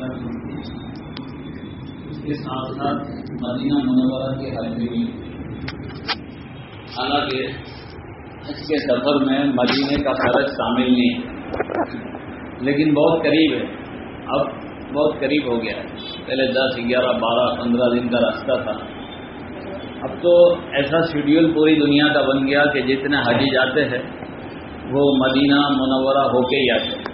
اس کے ساتھ ساتھ مدینہ منورہ کے حج بھی، حالانکہ حج کے سفر میں مدینے کا خرچ شامل نہیں ہے، لیکن بہت قریب ہے، اب بہت قریب ہو گیا ہے۔ پہلے 10, 11, 12, 15 دن کا راستہ تھا، اب تو ایسا شیڈیول پوری دنیا کا بن گیا کہ جتنے حاجی جاتے ہیں وہ مدینہ منورہ ہو کے ہی آتے ہیں۔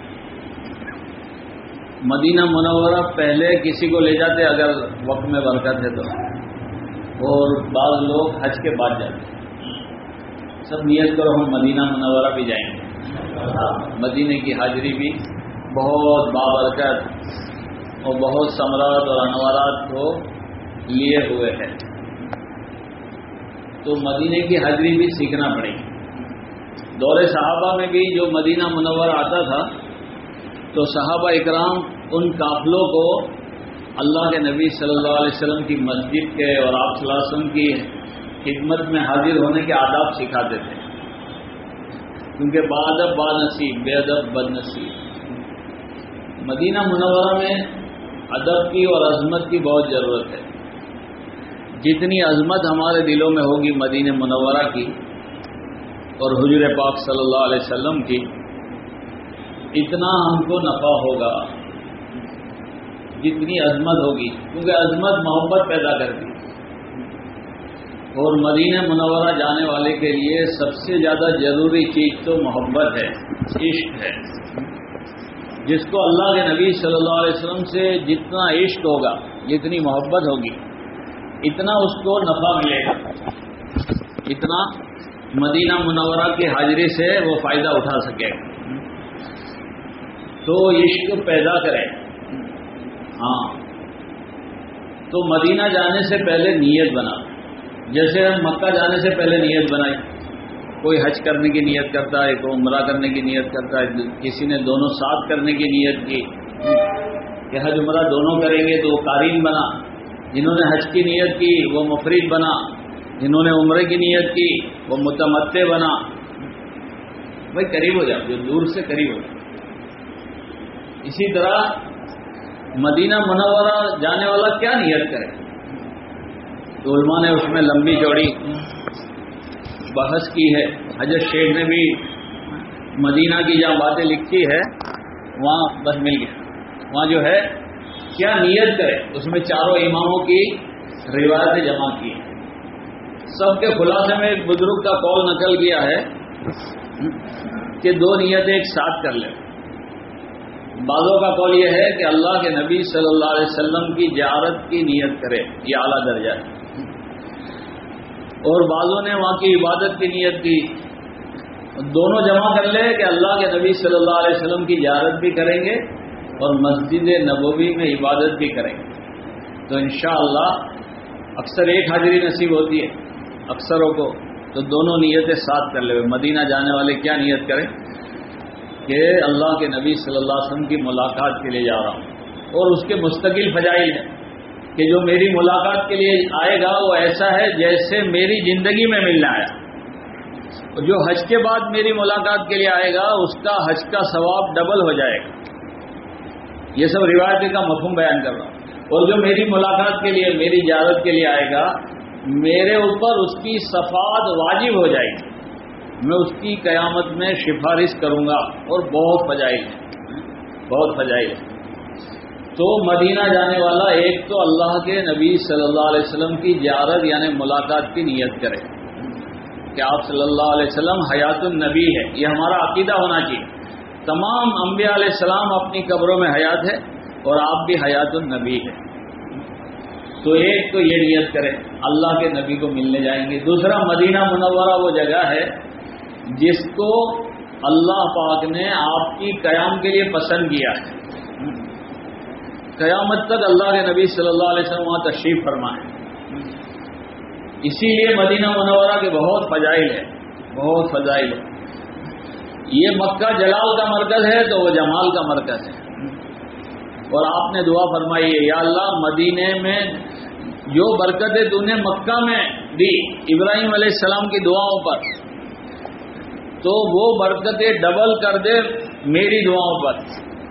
مدینہ منورہ پہلے کسی کو لے جاتے اگر وقت میں برکت ہے تو، اور بعض لوگ حج کے بعد جاتے ہیں۔ سب نیت کرو ہم مدینہ منورہ بھی جائیں گے، مدینے کی حاضری بھی بہت بابرکت اور بہت ثمرات اور انوارات کو لیے ہوئے ہے، تو مدینے کی حاضری بھی سیکھنا پڑے گی۔ دور صحابہ میں بھی جو مدینہ منورہ آتا تھا تو صحابہ اکرام ان قافلوں کو اللہ کے نبی صلی اللہ علیہ وسلم کی مسجد کے اور آپ صلی اللہ علیہ وسلم کی خدمت میں حاضر ہونے کے آداب سکھاتے تھے، کیونکہ باادب با نصیب، بے ادب بد نصیب۔ مدینہ منورہ میں ادب کی اور عظمت کی بہت ضرورت ہے۔ جتنی عظمت ہمارے دلوں میں ہوگی مدینہ منورہ کی اور حضور پاک صلی اللہ علیہ وسلم کی، اتنا ہم کو نفع ہوگا، جتنی عظمت ہوگی، کیونکہ عظمت محبت پیدا کرتی ہے، اور مدینہ منورہ جانے والے کے لیے سب سے زیادہ ضروری چیز تو محبت ہے، عشق ہے۔ جس کو اللہ کے نبی صلی اللہ علیہ وسلم سے جتنا عشق ہوگا، جتنی محبت ہوگی، اتنا اس کو نفع ملے گا، اتنا مدینہ منورہ کی حاضری سے وہ فائدہ اٹھا سکے گا۔ تو عشق پیدا کرے۔ ہاں، تو مدینہ جانے سے پہلے نیت بنا، جیسے ہم مکہ جانے سے پہلے نیت بنائی، کوئی حج کرنے کی نیت کرتا ہے، کوئی عمرہ کرنے کی نیت کرتا ہے، کسی نے دونوں ساتھ کرنے کی نیت کی کہ حج عمرہ دونوں کریں گے تو وہ قارین بنا، جنہوں نے حج کی نیت کی وہ مفرد بنا، جنہوں نے عمرے کی نیت کی وہ متمتع بنا۔ بھائی قریب ہو جاؤ، جو دور سے قریب ہو جاؤ۔ اسی طرح مدینہ منورہ جانے والا کیا نیت کرے، تو علماء نے اس میں لمبی چوڑی بحث کی ہے۔ حضرت شیخ نے بھی مدینہ کی جہاں باتیں لکھی ہے وہاں بس مل گیا، وہاں جو ہے کیا نیت کرے، اس میں چاروں اماموں کی روایتیں جمع کی ہیں۔ سب کے خلاصے میں ایک بزرگ کا قول نقل کیا ہے کہ دو نیتیں ایک ساتھ کر لیں۔ بعضوں کا قول یہ ہے کہ اللہ کے نبی صلی اللہ علیہ وسلم کی زیارت کی نیت کرے، یہ اعلیٰ درجہ ہے، اور بعضوں نے وہاں کی عبادت کی نیت کی۔ دونوں جمع کر لے کہ اللہ کے نبی صلی اللہ علیہ وسلم کی زیارت بھی کریں گے اور مسجد نبوی میں عبادت بھی کریں گے، تو انشاءاللہ اکثر ایک حاضری نصیب ہوتی ہے اکثروں کو، تو دونوں نیتیں ساتھ کر لے۔ مدینہ جانے والے کیا نیت کریں کہ اللہ کے نبی صلی اللہ علیہ وسلم کی ملاقات کے لیے جا رہا ہوں، اور اس کے مستقل فضائل ہے کہ جو میری ملاقات کے لیے آئے گا وہ ایسا ہے جیسے میری زندگی میں ملنا آیا، اور جو حج کے بعد میری ملاقات کے لیے آئے گا اس کا حج کا ثواب ڈبل ہو جائے گا۔ یہ سب روایت کا مفہوم بیان کر رہا ہوں۔ اور جو میری ملاقات کے لیے، میری زیارت کے لیے آئے گا، میرے اوپر اس کی شفاعت واجب ہو جائے گی، میں اس کی قیامت میں سفارش کروں گا، اور بہت فضائل ہے، بہت فضائل ہے۔ تو مدینہ جانے والا ایک تو اللہ کے نبی صلی اللہ علیہ وسلم کی زیارت یعنی ملاقات کی نیت کرے کہ آپ صلی اللہ علیہ وسلم حیات النبی ہے، یہ ہمارا عقیدہ ہونا چاہیے۔ تمام انبیاء علیہ السلام اپنی قبروں میں حیات ہے اور آپ بھی حیات النبی ہے، تو ایک تو یہ نیت کرے اللہ کے نبی کو ملنے جائیں گے۔ دوسرا، مدینہ منورہ وہ جگہ ہے جس کو اللہ پاک نے آپ کی قیام کے لیے پسند کیا ہے، قیامت تک اللہ کے نبی صلی اللہ علیہ وسلم وہاں تشریف فرمائے، اسی لیے مدینہ منورہ کے بہت فضائل ہے، بہت فضائل ہے۔ یہ مکہ جلال کا مرکز ہے تو وہ جمال کا مرکز ہے، اور آپ نے دعا فرمائی ہے یا اللہ مدینے میں جو برکتیں تو نے مکہ میں دی ابراہیم علیہ السلام کی دعاؤں پر، تو وہ برکتیں ڈبل کر دے میری دعاؤں پر،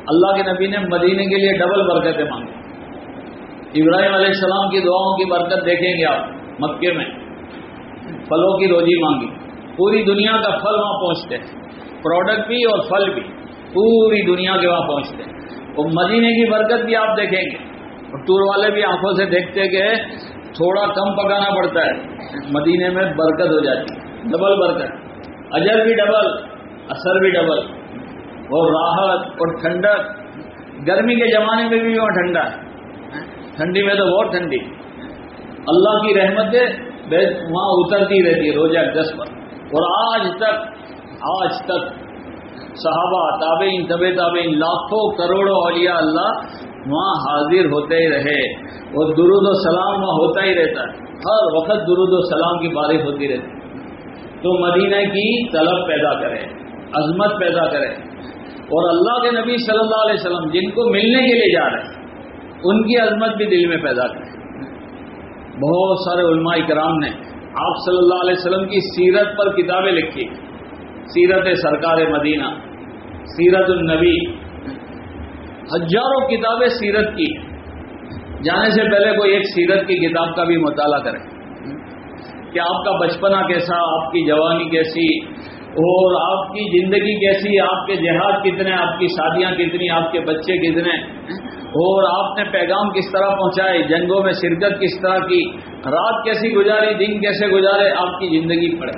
اللہ کے نبی نے مدینے کے لیے ڈبل برکتیں مانگی. ابراہیم علیہ السلام کی دعاؤں کی برکت دیکھیں گے آپ مکے میں. پھلوں کی روزی مانگی, پوری دنیا کا پھل وہاں پہنچتے ہیں, پروڈکٹ بھی اور پھل بھی پوری دنیا کے وہاں پہنچتے ہیں. اور مدینے کی برکت بھی آپ دیکھیں گے, اور ٹور والے بھی آنکھوں سے دیکھتے کہ تھوڑا کم پکانا پڑتا ہے, مدینے میں برکت ہو جاتی ہے, ڈبل برکت, اجر بھی ڈبل, اثر بھی ڈبل, اور راحت اور ٹھنڈک. گرمی کے زمانے میں بھی وہاں ٹھنڈا ہے, ٹھنڈی میں تو بہت ٹھنڈی. اللہ کی رحمتیں وہاں اترتی رہتی ہے روزہ اقدس پر. اور آج تک صحابہ, تابعین, تبع تابعین, لاکھوں کروڑوں اولیاء اللہ وہاں حاضر ہوتے ہی رہے, اور درود و سلام وہاں ہوتا ہی رہتا ہے. ہر وقت درود و سلام کی بارش ہوتی رہتی ہے. تو مدینہ کی طلب پیدا کرے, عظمت پیدا کرے, اور اللہ کے نبی صلی اللہ علیہ وسلم جن کو ملنے کے لیے جا رہے ہیں ان کی عظمت بھی دل میں پیدا کرے. بہت سارے علماء کرام نے آپ صلی اللہ علیہ وسلم کی سیرت پر کتابیں لکھی, سیرت سرکار مدینہ, سیرت النبی, ہزاروں کتابیں سیرت کی. جانے سے پہلے کوئی ایک سیرت کی کتاب کا بھی مطالعہ کرے کہ آپ کا بچپنا کیسا, آپ کی جوانی کیسی, اور آپ کی زندگی کیسی, آپ کے جہاد کتنے, آپ کی شادیاں کتنی, آپ کے بچے کتنے, اور آپ نے پیغام کس طرح پہنچائے, جنگوں میں شرکت کس طرح کی, رات کیسی گزاری, دن کیسے گزارے, آپ کی زندگی پڑھے.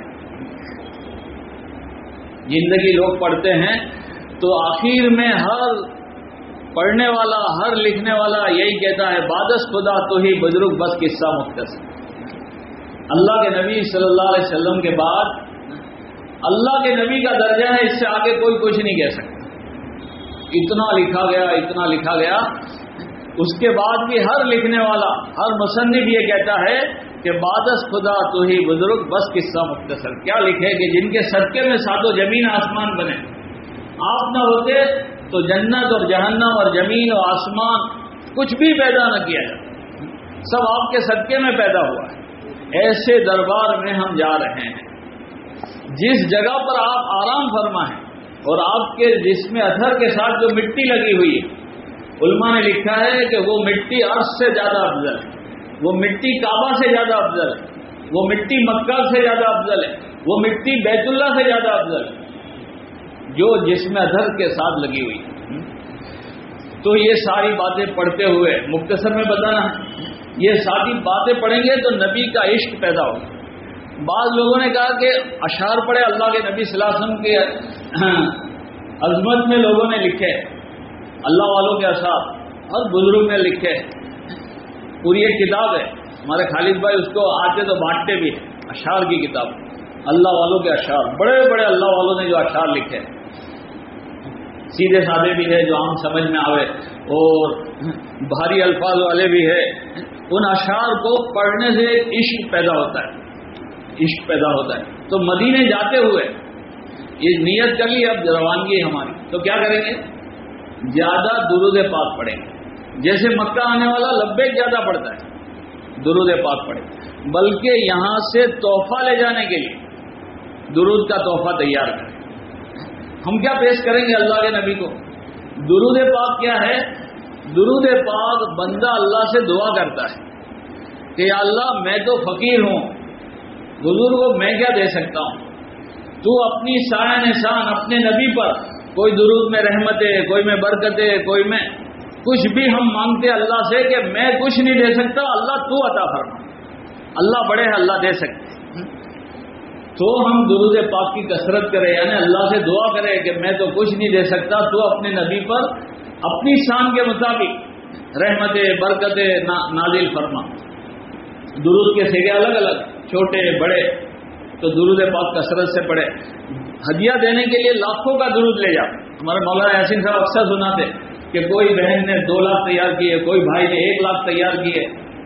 زندگی لوگ پڑھتے ہیں تو آخر میں ہر پڑھنے والا, ہر لکھنے والا یہی کہتا ہے بادس خدا تو ہی بزرگ بس قصہ مختصر. اللہ کے نبی صلی اللہ علیہ وسلم کے بعد اللہ کے نبی کا درجہ ہے, اس سے آگے کوئی کچھ نہیں کہہ سکتا. اتنا لکھا گیا, اتنا لکھا گیا. اس کے بعد بھی ہر لکھنے والا, ہر مصنف یہ کہتا ہے کہ بادس خدا تو ہی بزرگ بس قصہ مختصر. کیا لکھے کہ جن کے صدقے میں ساتوں زمین آسمان بنے, آپ نہ ہوتے تو جنت اور جہنم اور زمین اور آسمان کچھ بھی پیدا نہ کیا جاتا, سب آپ کے صدقے میں پیدا ہوا ہے. ایسے دربار میں ہم جا رہے ہیں جس جگہ پر آپ آرام فرما ہیں, اور آپ کے جسم اثر کے ساتھ جو مٹی لگی ہوئی ہے, علماء نے لکھا ہے کہ وہ مٹی عرش سے زیادہ افضل ہے, وہ مٹی کعبہ سے زیادہ افضل ہے, وہ مٹی مکہ سے زیادہ افضل ہے, وہ مٹی بیت اللہ سے زیادہ افضل ہے جو جسم اثر کے ساتھ لگی ہوئی ہے. تو یہ ساری باتیں پڑھتے ہوئے مختصر میں بتانا ہے, یہ ساری باتیں پڑھیں گے تو نبی کا عشق پیدا ہوگا. بعض لوگوں نے کہا کہ اشعار پڑھے, اللہ کے نبی صلی اللہ علیہ وسلم کے عظمت میں لوگوں نے لکھے, اللہ والوں کے اشعار اور بزرگ نے لکھے. پوری ایک کتاب ہے, ہمارے خالد بھائی اس کو آتے تو بانٹتے بھی ہیں, اشعار کی کتاب, اللہ والوں کے اشعار. بڑے بڑے اللہ والوں نے جو اشعار لکھے, سیدھے سادے بھی ہے جو عام سمجھ میں آوے, اور بھاری الفاظ والے بھی ہے. ان اشعار کو پڑھنے سے عشق پیدا ہوتا ہے, عشق پیدا ہوتا ہے. تو مدینے جاتے ہوئے یہ نیت کر لی, اب روانگی ہماری, تو کیا کریں گے, زیادہ درود پاک پڑھیں گے. جیسے مکہ آنے والا لبیک زیادہ پڑھتا ہے, درود پاک پڑھیں, بلکہ یہاں سے تحفہ لے جانے کے لیے درود کا تحفہ تیار کریں. ہم کیا پیش کریں گے اللہ کے نبی کو؟ درود پاک کیا ہے؟ درود پاک بندہ اللہ سے دعا کرتا ہے کہ یا اللہ میں تو فقیر ہوں, بزرگ کو میں کیا دے سکتا ہوں, تو اپنی سایہ نشان اپنے نبی پر, کوئی درود میں رحمتیں, کوئی میں برکتیں, کوئی میں کچھ بھی ہم مانگتے اللہ سے کہ میں کچھ نہیں دے سکتا, اللہ تو عطا فرما. اللہ بڑے ہیں, اللہ دے سکتے. تو ہم درود پاک کی کثرت کریں, یعنی اللہ سے دعا کریں کہ میں تو کچھ نہیں دے سکتا, تو اپنے نبی پر اپنی شان کے مطابق رحمتیں برکتیں نازل فرما. درود کے سیگے الگ الگ, چھوٹے بڑے, تو درود پاک کثرت سے پڑھے. ہدیہ دینے کے لیے لاکھوں کا درود لے جاؤ. ہمارے مولانا یاسین صاحب اکثر سناتے کہ کوئی بہن نے 2 لاکھ تیار کیے, کوئی بھائی نے 1 لاکھ تیار کیے,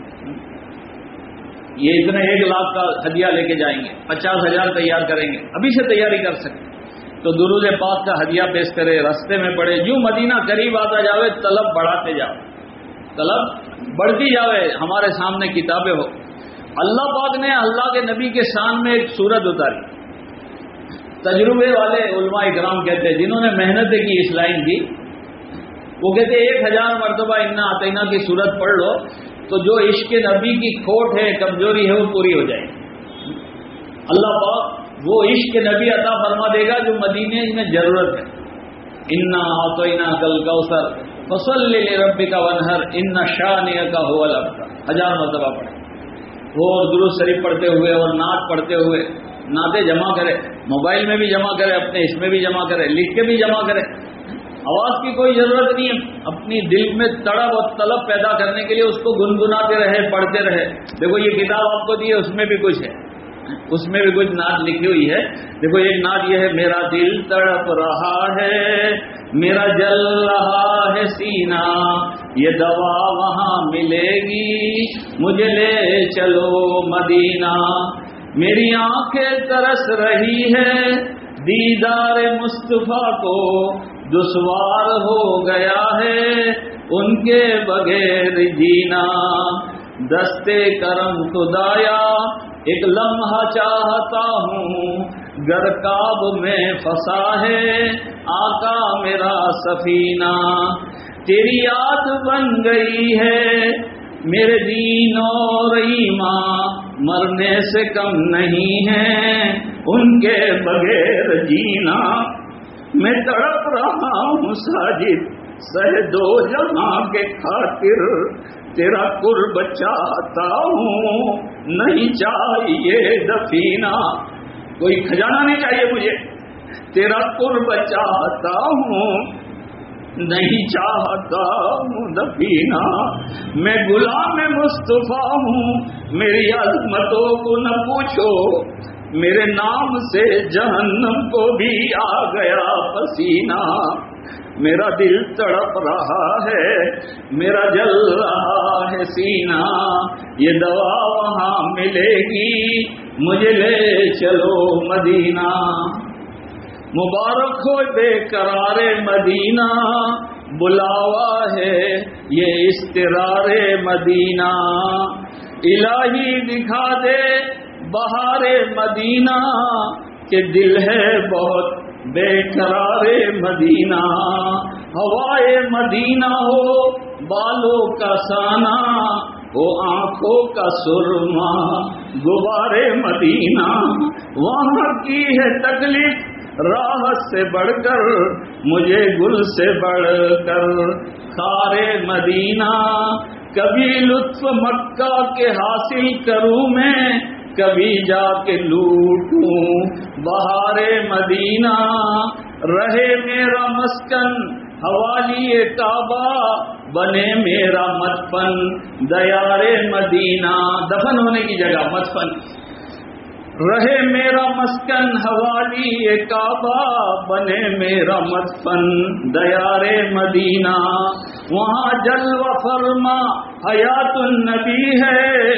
یہ اتنے 1 لاکھ کا ہدیہ لے کے جائیں گے, 50,000 تیار کریں گے, ابھی سے تیاری کر سکتے. تو درود پاک کا ہدیہ پیش کرے, راستے میں پڑھے, جو مدینہ قریب آتا جاوے طلب بڑھاتے جاؤ, طلب بڑھتی جاوے. ہمارے سامنے کتابیں ہو. اللہ پاک نے اللہ کے نبی کے شان میں ایک سورت اتاری. تجربے والے علماء اکرام کہتے ہیں, جنہوں نے محنتیں کی اس لائن کی, وہ کہتے 1000 مرتبہ انا اعطینا کی صورت پڑھ لو تو جو عشق نبی کی کھوٹ ہے، کمزوری ہے، وہ پوری ہو جائے گی۔ اللہ پاک وہ عشق نبی عطا فرما دے گا جو مدینے میں ضرورت ہے۔ انا اعطینا کل کوثر فصل لربک وانحر ان شانئک هو الابتر، 1000 مرتبہ پڑھیں۔ وہ درود شریف پڑھتے ہوئے اور نعت پڑھتے ہوئے، نعتیں جمع کرے، موبائل میں بھی جمع کرے، اپنے اس میں بھی جمع کرے، لکھ کے بھی جمع کرے۔ آواز کی کوئی ضرورت نہیں ہے، اپنی دل میں تڑپ اور طلب پیدا کرنے کے لیے اس کو گنگناتے رہے، پڑھتے رہے۔ دیکھو یہ کتاب آپ کو دی ہے، اس میں بھی کچھ ہے، اس میں بھی کچھ نعت لکھی ہوئی ہے۔ دیکھو ایک نعت یہ ہے، میرا دل تڑپ رہا ہے، میرا جل رہا ہے سینہ، یہ دوا وہاں ملے گی، مجھے لے چلو مدینہ۔ میری آنکھیں ترس رہی ہے دیدار مصطفیٰ کو، دشوار ہو گیا ہے ان کے بغیر جینا۔ دستے کرم خدایا ایک لمحہ چاہتا ہوں، گر کعب میں پھنسا ہے آقا میرا سفینہ۔ تیری یاد بن گئی ہے میرے دین اور ایمان، مرنے سے کم نہیں ہے ان کے بغیر جینا۔ میں تڑپ رہا ہوں ساجد سہ دو جہاں کے خاطر، تیرا قرب چاہتا ہوں نہیں چاہیے دفینہ۔ کوئی خزانہ نہیں چاہیے مجھے، تیرا قرب چاہتا ہوں نہیں چاہتا ہوں دفینہ۔ میں غلام مصطفیٰ ہوں، میری عظمتوں کو نہ پوچھو، میرے نام سے جہنم کو بھی آ گیا پسینہ۔ میرا دل تڑپ رہا ہے، میرا جل رہا ہے سینہ، یہ دوا وہاں ملے گی، مجھے لے چلو مدینہ۔ مبارک ہو بے قرار مدینہ، بلاوا ہے یہ استقرار مدینہ۔ الہی دکھا دے بہار مدینہ، کہ دل ہے بہت بے قرار مدینہ۔ ہوائے مدینہ ہو بالوں کا سانا، وہ آنکھوں کا سرما غبارے مدینہ۔ وہاں کی ہے تکلیف راحت سے بڑھ کر، مجھے گل سے بڑھ کر خارے مدینہ۔ کبھی لطف مکہ کے حاصل کروں میں، کبھی جا کے لوٹوں بہار مدینہ۔ رہے میرا مسکن حوالی کعبہ، بنے میرا مدفن دیار مدینہ۔ دفن ہونے کی جگہ مدفن۔ رہے میرا مسکن حوالی کعبہ، بنے میرا مدفن دیار مدینہ۔ وہاں جلوہ فرما حیات النبی ہے،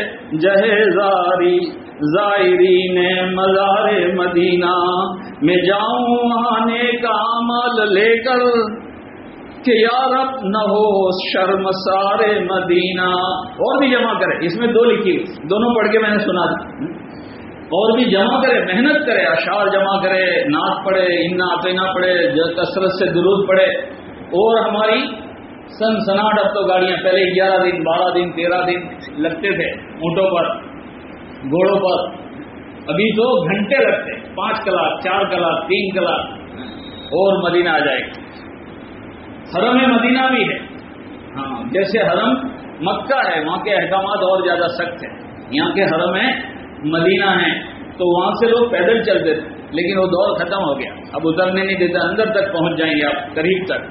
جہے زائرین مزار مدینہ۔ میں جاؤں وہاں نیک اعمال لے کر، کہ یا رب نہ ہو شرمسار مدینہ۔ اور بھی جمع کرے، اس میں 2 لکھی، دونوں پڑھ کے میں نے سنا دی۔ اور بھی جمع کرے، محنت کرے، اشعار جمع کرے، نعت پڑھے، انا اعطینا پڑھے، کثرت سے درود پڑھے۔ اور ہماری سنسناٹ، اب تو گاڑیاں، پہلے 11 دن 12 دن 13 دن لگتے تھے اونٹوں پر گھوڑوں پر، ابھی تو گھنٹے لگتے، 5 کلاک 4 کلاک 3 کلاک اور مدینہ آ جائے گا۔ حرم مدینہ بھی ہے، ہاں جیسے حرم مکہ ہے وہاں کے احکامات اور زیادہ سخت ہیں، یہاں کے حرم مدینہ ہیں تو وہاں سے لوگ پیدل چلتے تھے، لیکن وہ دور ختم ہو گیا، اب اترنے نہیں دیتا، اندر تک پہنچ جائیں گے آپ قریب تک۔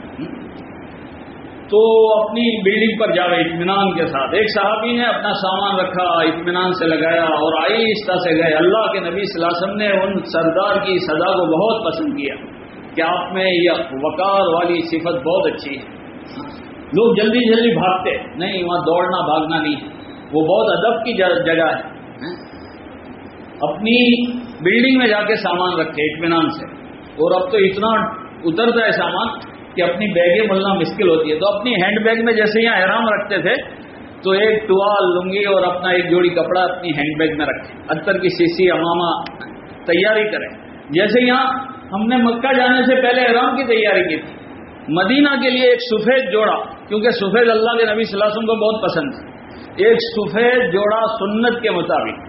تو اپنی بلڈنگ پر جاوے اطمینان کے ساتھ۔ ایک صحابی نے اپنا سامان رکھا، اطمینان سے لگایا اور آہستہ سے گئے۔ اللہ کے نبی صلی اللہ علیہ وسلم نے ان سردار کی صدا کو بہت پسند کیا کہ آپ میں یہ وقار والی صفت بہت اچھی ہے۔ لوگ جلدی جلدی بھاگتے نہیں، وہاں دوڑنا بھاگنا نہیں، وہ بہت ادب کی جگہ ہے۔ اپنی بلڈنگ میں جا کے سامان رکھے اطمینان سے، اور اب تو اتنا اترتا ہے سامان کہ اپنی بیگیں ملنا مشکل ہوتی ہے، تو اپنی ہینڈ بیگ میں جیسے یہاں احرام رکھتے تھے تو ایک ٹوال لنگی اور اپنا ایک جوڑی کپڑا اپنی ہینڈ بیگ میں رکھے، عطر کی شیشی امامہ تیاری کریں۔ جیسے یہاں ہم نے مکہ جانے سے پہلے احرام کی تیاری کی تھی، مدینہ کے لیے ایک سفید جوڑا، کیونکہ سفید اللہ کے نبی صلی اللہ علیہ وسلم کو بہت پسند ہے، ایک سفید جوڑا سنت کے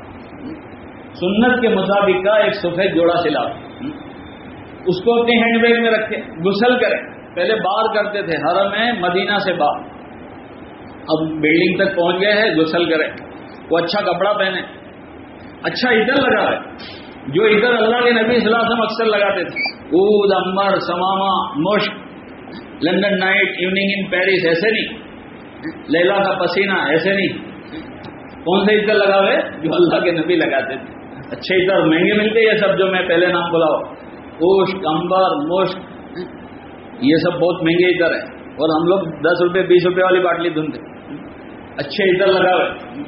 مطابق کا ایک سفید جوڑا سلا، اس کو اپنے ہینڈ بیگ میں رکھے، غسل کریں، پہلے باہر کرتے تھے حرم ہے مدینہ سے باہر، اب بلڈنگ تک پہنچ گئے ہیں، غسل کریں، وہ اچھا کپڑا پہنے، اچھا عطر لگائے، جو عطر اللہ کے نبی صلی اللہ علیہ وسلم اکثر لگاتے تھے، عود، عنبر، سمامہ، مشک، London night, evening in Paris, ایسے نہیں، لیلا کا پسینہ، ایسے نہیں، کون سے عطر لگاوے؟ جو اللہ کے نبی لگاتے تھے، اچھے عطر مہنگے ملتے یہ سب جو میں پہلے نام بلاؤ، خشک، عنبر، مشک، یہ سب بہت مہنگے عطر ہیں، اور ہم لوگ 10 روپے 20 روپے والی باٹلی دھنتے، اچھے عطر لگاوے،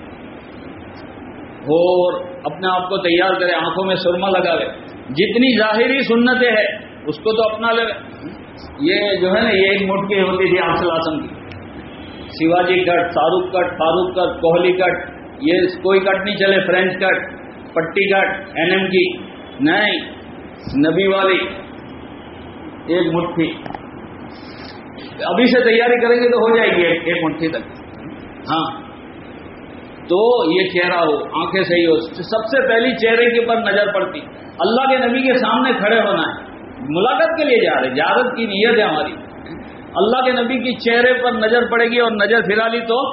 اور اپنے آپ کو تیار کرے، آنکھوں میں سرما لگاوے، جتنی ظاہری سنتیں ہیں اس کو تو اپنا لے، یہ جو ہے نا یہ ایک مٹھی ہوتی تھی آپ صلی اللہ علیہ وسلم کی، شیواجی کٹ، شاہ رخ کٹ، فاروق کٹ، کوہلی کٹ، یہ کوئی کٹ نہیں چلے، فرینچ کٹ، پٹی کٹ، NM کی نہیں، نبی والی ایک مٹھی، ابھی سے تیاری کریں گے تو ہو جائے گی ایک مٹھی تک، ہاں، تو یہ چہرہ ہو، آنکھیں صحیح ہو، سب سے پہلی چہرے کے پر نظر پڑتی، اللہ کے نبی کے سامنے کھڑے ہونا ہے، ملاقات کے لیے جا رہے، زیارت کی نیت ہے ہماری، اللہ کے نبی کی چہرے پر نظر پڑے گی اور نظر پھرا لی تو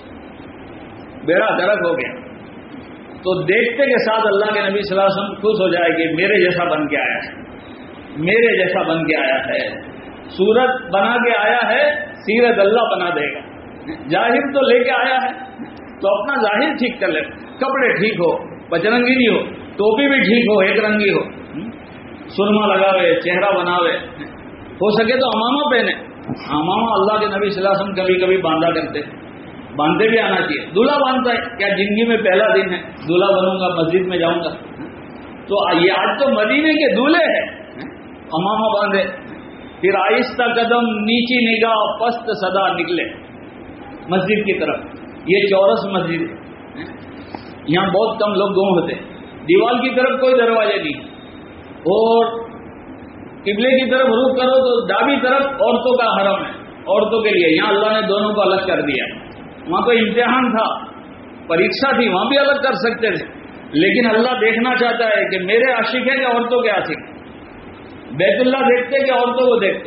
بیڑا غرق ہو گیا، تو دیکھتے کے ساتھ اللہ کے نبی صلی اللہ علیہ وسلم خوش ہو جائے کہ میرے جیسا بن کے آیا ہے، میرے جیسا بن کے آیا ہے، صورت بنا کے آیا ہے، سیرت اللہ بنا دے گا، ظاہر تو لے کے آیا ہے تو اپنا ظاہر ٹھیک کر لے، کپڑے ٹھیک ہو، پچرنگی نہیں ہو، ٹوپی بھی ٹھیک ہو، ایک رنگی ہو، سرما لگاوے، چہرہ بناوے، ہو سکے تو امامہ پہنے، امامہ اللہ کے نبی صلی اللہ علیہ وسلم کبھی کبھی باندھا کرتے، باندھتے بھی آنا چاہیے، دولہا باندھتا ہے، کیا زندگی میں پہلا دن ہے دولہا بنوں گا، مسجد میں جاؤں گا، تو یہ آج تو مدینے کے دولہے ہیں، امامہ باندھے، پھر آہستہ قدم، نیچی نگاہ، پست صدا نکلے مسجد کی طرف، یہ چورس مسجد ہے، یہاں بہت کم لوگ گم ہوتے، دیوال کی طرف کوئی دروازے نہیں، اور قبلے کی طرف رخ کرو تو دابی طرف عورتوں کا حرم ہے، عورتوں کے لیے، یہاں اللہ نے دونوں کو الگ کر دیا، وہاں تو امتحان تھا، پریکشا تھی، وہاں بھی الگ کر سکتے تھے، لیکن اللہ دیکھنا چاہتا ہے کہ میرے عاشق ہیں کہ عورتوں کے عاشق، بیت اللہ دیکھتے کہ عورتوں کو دیکھتے،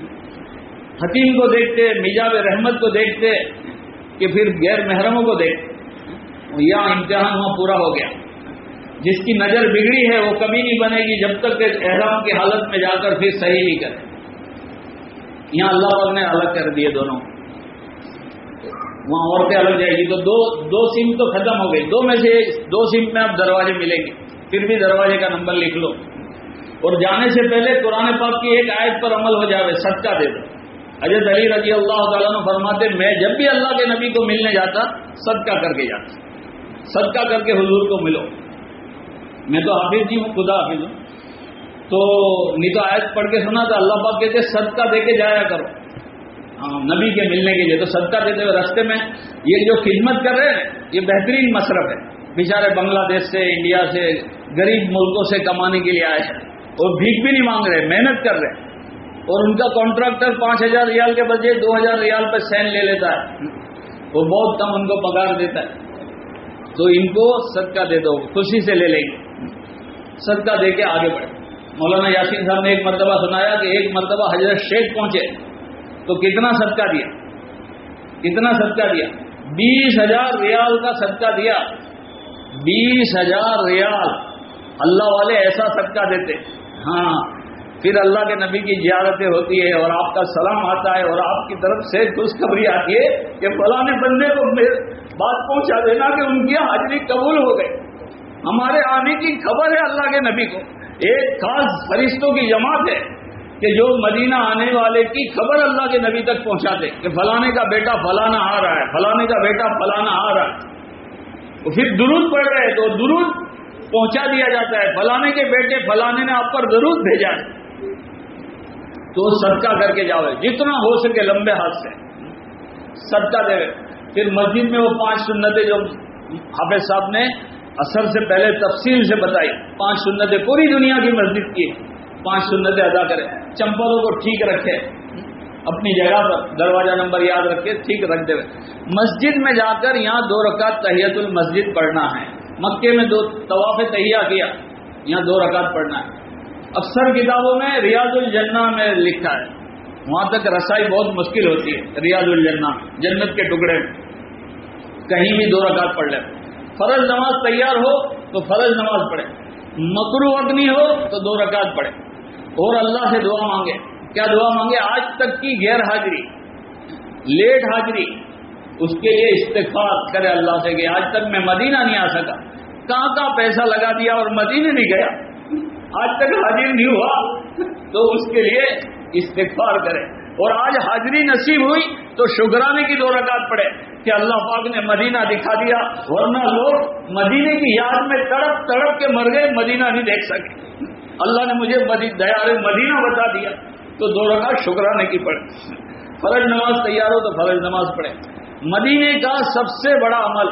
حتیم کو دیکھتے، میجاب رحمت کو دیکھتے کہ پھر غیر محرموں کو دیکھتے، یہاں امتحان وہاں پورا ہو گیا، جس کی نظر بگڑی ہے وہ کبھی نہیں بنے گی جب تک کہ احرام کی حالت میں جا کر پھر صحیح نہیں کرے، یہاں اللہ پاک نے الگ کر دیے دونوں، وہاں عورتیں الگ جائے گی، تو دو سم تو ختم ہو گئی، دو میں سے 2 سم میں اب دروازے ملیں گے، پھر بھی دروازے کا نمبر لکھ لو، اور جانے سے پہلے قرآن پاک کی ایک آیت پر عمل ہو جاوے، صدقہ دے دو، حضرت علی رضی اللہ تعالیٰ عنہ فرماتے میں جب بھی اللہ کے نبی کو ملنے جاتا صدقہ کر کے جاتا، صدقہ کر کے حضور کو ملو، میں تو حافظ جی ہوں، خدا حافظ ہوں، تو نہیں تو آیت پڑھ کے سنا تو اللہ پاک کہتے صدقہ دے کے جایا کرو، ہاں نبی کے ملنے کے لیے، تو صدقہ دیتے ہوئے راستے میں یہ جو خدمت کر رہے ہیں یہ بہترین مصرف ہے، بیچارے بنگلہ دیش سے، انڈیا سے، غریب ملکوں سے کمانے کے لیے آئے ہیں، اور بھیک بھی نہیں مانگ رہے، محنت کر رہے ہیں، اور ان کا کانٹریکٹر 5000 ریال کے بجائے 2000 ریال پہ سین لے لیتا ہے، وہ بہت کم ان کو پگار دیتا ہے، تو ان کو صدقہ دے دو، خوشی سے لے لیں گے، صدقہ دے کے آگے بڑھے۔ مولانا یاسین صاحب نے ایک مرتبہ سنایا کہ ایک مرتبہ حضرت شیخ پہنچے تو کتنا صدقہ دیا، کتنا صدقہ دیا، 20,000 ریال کا صدقہ دیا، 20,000 ریال، اللہ والے ایسا صدقہ دیتے، ہاں، پھر اللہ کے نبی کی زیارتیں ہوتی ہے اور آپ کا سلام آتا ہے اور آپ کی طرف سے خوشخبری آتی ہے کہ فلاں بندے کو بات پہنچا دینا کہ ان کی حاضری قبول ہو گئی، ہمارے آنے کی خبر ہے اللہ کے نبی کو، ایک خاص فرشتوں کی جماعت ہے کہ جو مدینہ آنے والے کی خبر اللہ کے نبی تک پہنچاتے کہ فلانے کا بیٹا فلانا آ رہا ہے، فلانے کا بیٹا فلانا آ رہا ہے، تو پھر درود پڑھ رہے تو درود پہنچا دیا جاتا ہے، فلانے کے بیٹے فلانے نے آپ پر درود بھیجا ہے، تو صدقہ کر کے جاؤ، جتنا ہو سکے لمبے ہاتھ سے صدقہ دے۔ پھر مسجد میں وہ 5 سنتیں جو حافظ صاحب نے عصر سے پہلے تفصیل سے بتائی، 5 سنتیں پوری دنیا کی مسجد کی، 5 سنتیں ادا کرے، چمپلوں کو ٹھیک رکھے، اپنی جگہ پر دروازہ نمبر یاد رکھ کے ٹھیک رکھ دے. مسجد میں جا کر یہاں 2 رکعت تحیۃ المسجد پڑھنا ہے. مکے میں 2 طواف تحیہ کیا, یہاں 2 رکعت پڑھنا ہے. اکثر کتابوں میں ریاض الجنہ میں لکھا ہے, وہاں تک رسائی بہت مشکل ہوتی ہے. ریاض الجنہ جنت کے ٹکڑے میں کہیں بھی 2 رکعت پڑھ لیں. فرض نماز تیار ہو تو فرض نماز پڑھے, مکروہ وقت نہیں ہو تو 2 رکعت پڑھے. اور اللہ سے دعا مانگے. کیا دعا مانگے؟ آج تک کی غیر حاضری, لیٹ حاضری, اس کے لیے استغفار کرے اللہ سے کہ آج تک میں مدینہ نہیں آ سکا, کہاں پیسہ لگا دیا اور مدینہ نہیں گیا, آج تک حاضر نہیں ہوا, تو اس کے لیے استغفار کرے. اور آج حاضری نصیب ہوئی تو شکرانے کی 2 رکعت پڑھے کہ اللہ پاک نے مدینہ دکھا دیا, ورنہ لوگ مدینے کی یاد میں تڑپ تڑپ کے مر گئے, مدینہ نہیں دیکھ سکے. اللہ نے مجھے دیار مدینہ بتا دیا, تو 2 رکعت شکرانے کی پڑھے. فرض نماز تیار ہو تو فرض نماز پڑھے. مدینے کا سب سے بڑا عمل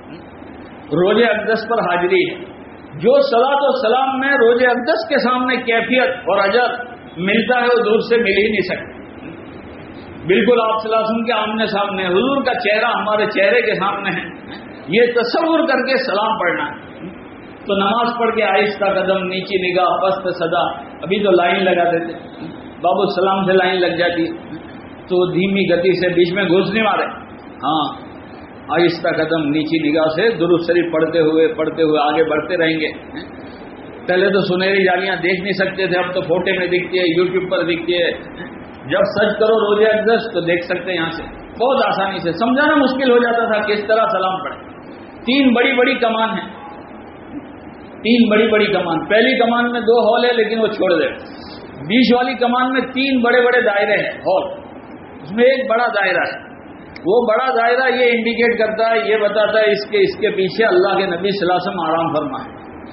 روز اقدس پر حاضری ہے. جو صلاۃ و سلام میں روز اقدس کے سامنے کیفیت اور اجر ملتا ہے وہ دور سے مل ہی نہیں سکتا. بالکل آپ صلی اللہ علیہ وسلم کے آمنے سامنے, حضور کا چہرہ ہمارے چہرے کے سامنے ہے, یہ تصور کر کے سلام پڑھنا ہے. تو نماز پڑھ کے آہستہ قدم, نیچی نگاہ, پست صدا. ابھی تو لائن لگا دیتے, باب السلام سے لائن لگ جاتی, تو دھیمی گتی سے بیچ میں گھس نہیں مارے. ہاں, آہستہ قدم, نیچی نگاہ سے درود شریف پڑھتے ہوئے آگے بڑھتے رہیں گے. پہلے تو سنہری جالیاں دیکھ نہیں سکتے تھے, اب تو فوٹے میں دکھتی ہے, یوٹیوب پر دکھتی ہے. جب سرچ کرو روزہ اقدس تو دیکھ سکتے ہیں یہاں سے بہت آسانی سے. سمجھانا مشکل ہو جاتا تھا کس طرح سلام پڑھے. 3 بڑی کمان ہیں, 3 بڑی کمان. پہلی کمان میں 2 ہال ہے لیکن وہ چھوڑ دے. بیچ والی کمان میں 3 بڑے دائرے ہیں, ہال, اس میں ایک بڑا دائرہ ہے. وہ بڑا دائرہ یہ انڈیکیٹ کرتا ہے, یہ بتاتا ہے اس کے پیچھے اللہ کے نبی صلی اللہ علیہ وسلم آرام فرمائے.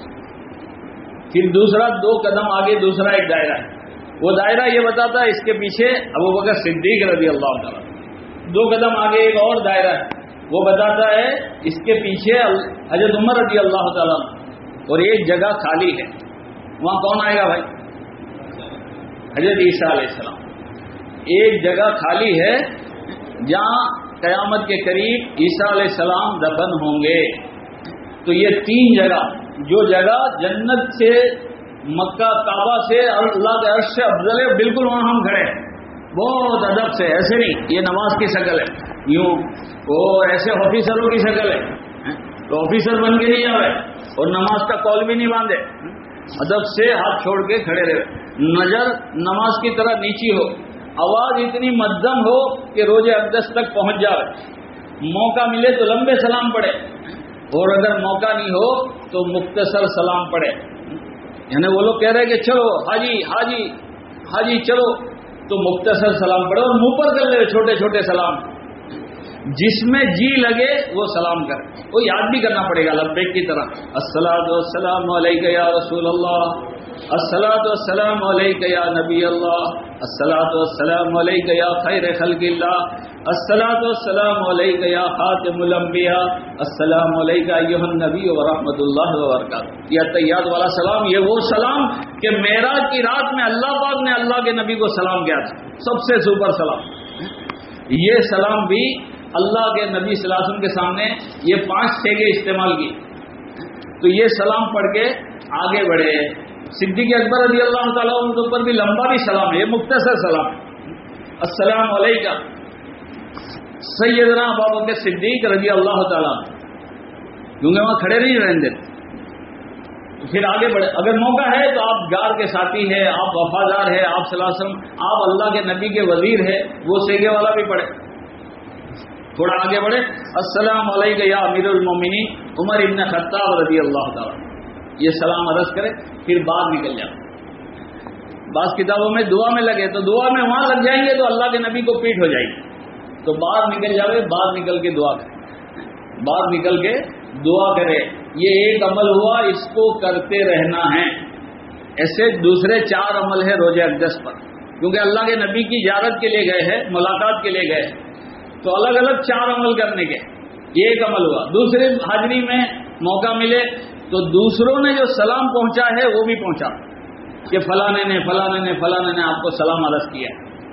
پھر دوسرا 2 قدم آگے دوسرا ایک دائرہ ہے, وہ دائرہ یہ بتاتا ہے اس کے پیچھے ابوبکر صدیق رضی اللہ تعالیٰ. 2 قدم آگے ایک اور دائرہ ہے, وہ بتاتا ہے اس کے پیچھے حضرت عمر رضی اللہ تعالیٰ. اور ایک جگہ خالی ہے, وہاں کون آئے گا بھائی؟ حضرت عیسیٰ علیہ السلام. ایک جگہ خالی ہے جہاں قیامت کے قریب عیسیٰ علیہ السلام دفن ہوں گے. تو یہ 3 جگہ, جو جگہ جنت سے, مکہ کعبہ سے, اللہ کے عرش سے افضل ہے, بالکل وہاں ہم کھڑے ہیں بہت ادب سے. ایسے نہیں یہ نماز کی شکل ہے یوں, وہ ایسے آفیسروں کی شکل ہے, تو آفیسر بن کے نہیں آئے اور نماز کا کال بھی نہیں باندھے. ادب سے ہاتھ چھوڑ کے کھڑے رہے, نظر نماز کی طرح نیچی ہو, آواز اتنی مدھم ہو کہ روز اقدس تک پہنچ جائے. موقع ملے تو لمبے سلام پڑھے, اور اگر موقع نہیں ہو تو مختصر سلام پڑھے. یعنی وہ لوگ کہہ رہے کہ چلو حاجی حاجی حاجی چلو, تو مختصر سلام پڑھے اور منہ پر کر لے چھوٹے چھوٹے سلام. جس میں جی لگے وہ سلام کرے, وہ یاد بھی کرنا پڑے گا لبیک کی طرح. الصلاۃ والسلام علیک یا رسول اللہ, الصلاۃ والسلام علیک یا نبی اللہ, الصلاۃ والسلام علیک یا خیر خلق اللہ, الصلاۃ والسلام علیک یا خاتم الانبیاء, السلام علیک ایھا النبی ورحمۃ اللہ وبرکاتہ. یہ تحیات والا سلام, یہ وہ سلام کہ معراج کی رات میں اللہ پاک نے اللہ کے نبی کو سلام کیا تھا, سب سے سپر سلام. یہ سلام بھی اللہ کے نبی صلی اللہ علیہ وسلم کے سامنے یہ 5 سیگے استعمال کی. تو یہ سلام پڑھ کے آگے بڑھے. صدیق اکبر رضی اللہ تعالیٰ ان کے اوپر بھی لمبا بھی سلام ہے, یہ مختصر سلام ہے. السلام علیکم سیدنا ابوبکر صدیق رضی اللہ تعالیٰ, کیونکہ وہاں کھڑے نہیں رہنے دیتے. پھر آگے بڑھے. اگر موقع ہے تو آپ جار کے ساتھی ہیں, آپ وفادار ہیں آپ صلی اللہ علیہ وسلم, آپ اللہ کے نبی کے وزیر ہیں, وہ سیگے والا بھی پڑھے. تھوڑا آگے بڑھے. السلام علیکم یا امیر المومنین عمر ابن خطاب رضی اللہ تعالیٰ, یہ سلام عرض کرے. پھر بعد نکل جائے. بعض کتابوں میں دعا میں لگے تو دعا میں وہاں لگ جائیں گے تو اللہ کے نبی کو پیٹ ہو جائے گی, تو باہر نکل جاوے, باہر نکل کے دعا کرے, باہر نکل کے دعا کرے. یہ ایک عمل ہوا, اس کو کرتے رہنا ہے. ایسے دوسرے 4 عمل ہے روزہ اقدس پر, کیونکہ اللہ کے نبی کی زیارت کے لیے گئے ہیں, ملاقات کے لیے گئے ہیں, تو الگ الگ 4 عمل کرنے کے. یہ ایک عمل ہوا. دوسرے حاضری میں موقع ملے تو دوسروں نے جو سلام پہنچا ہے وہ بھی پہنچا, کہ فلانے نے آپ کو سلام عرض کیا.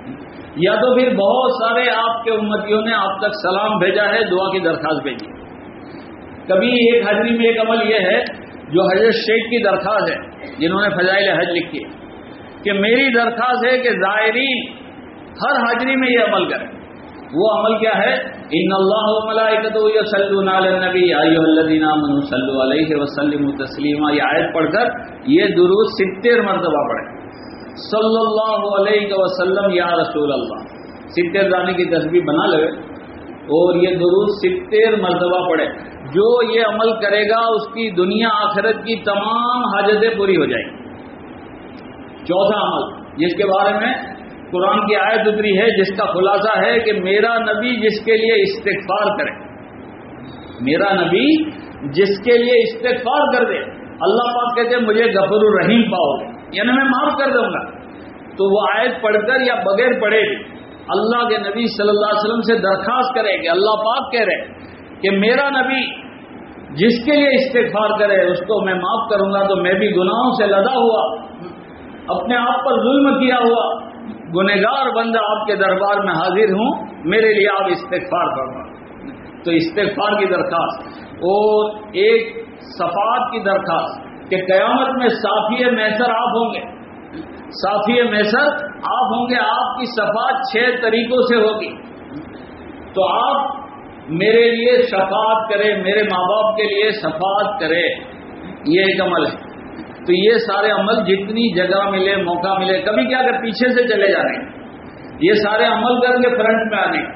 یا تو پھر بہت سارے آپ کے امتیوں نے آپ تک سلام بھیجا ہے، دعا کی درخواست بھیجی۔ کبھی ایک حاضری میں ایک عمل یہ ہے جو حضرت شیخ کی درخواست ہے، جنہوں نے فضائل حج لکھی ہے، کہ میری درخواست ہے کہ زائرین ہر حاضری میں یہ عمل کریں۔ وہ عمل کیا ہے؟ ان اللہ و ملائکتہ یصلون علی النبی یا ایھا الذین آمنوا صلوا علیہ وسلموا تسلیما، یہ آیت پڑھ کر یہ درود 70 مرتبہ پڑھیں، صلی اللہ علیہ وسلم یا رسول اللہ، 70 دانے کی تسبیح بنا لے اور یہ درود 70 مرتبہ پڑھے۔ جو یہ عمل کرے گا اس کی دنیا آخرت کی تمام حاجتیں پوری ہو جائیں گی۔ چوتھا عمل جس کے بارے میں قرآن کی آیت اتری ہے، جس کا خلاصہ ہے کہ میرا نبی جس کے لیے استغفار کرے، میرا نبی جس کے لیے استغفار کر دے، اللہ پاک کہتے ہیں مجھے غفور الرحیم پاؤ گے، یعنی میں معاف کر دوں گا۔ تو وہ آیت پڑھ کر یا بغیر پڑھے اللہ کے نبی صلی اللہ علیہ وسلم سے درخواست کرے کہ اللہ پاک کہہ رہے کہ میرا نبی جس کے لیے استغفار کرے اس کو میں معاف کروں گا۔ تو میں بھی گناہوں سے لدا ہوا، اپنے آپ پر ظلم کیا ہوا گنہگار بندہ آپ کے دربار میں حاضر ہوں، میرے لیے آپ استغفار فرما۔ تو استغفار کی درخواست اور ایک شفاعت کی درخواست کہ قیامت میں صافی محشر آپ ہوں گے، صافی محشر آپ ہوں گے، آپ کی شفاعت 6 طریقوں سے ہوگی۔ تو آپ میرے لیے شفاعت کرے، میرے ماں باپ کے لیے شفاعت کرے، یہ ایک عمل ہے۔ تو یہ سارے عمل جتنی جگہ ملے، موقع ملے، کبھی کیا کہ پیچھے سے چلے جانے، یہ سارے عمل کر کے فرنٹ میں آنے،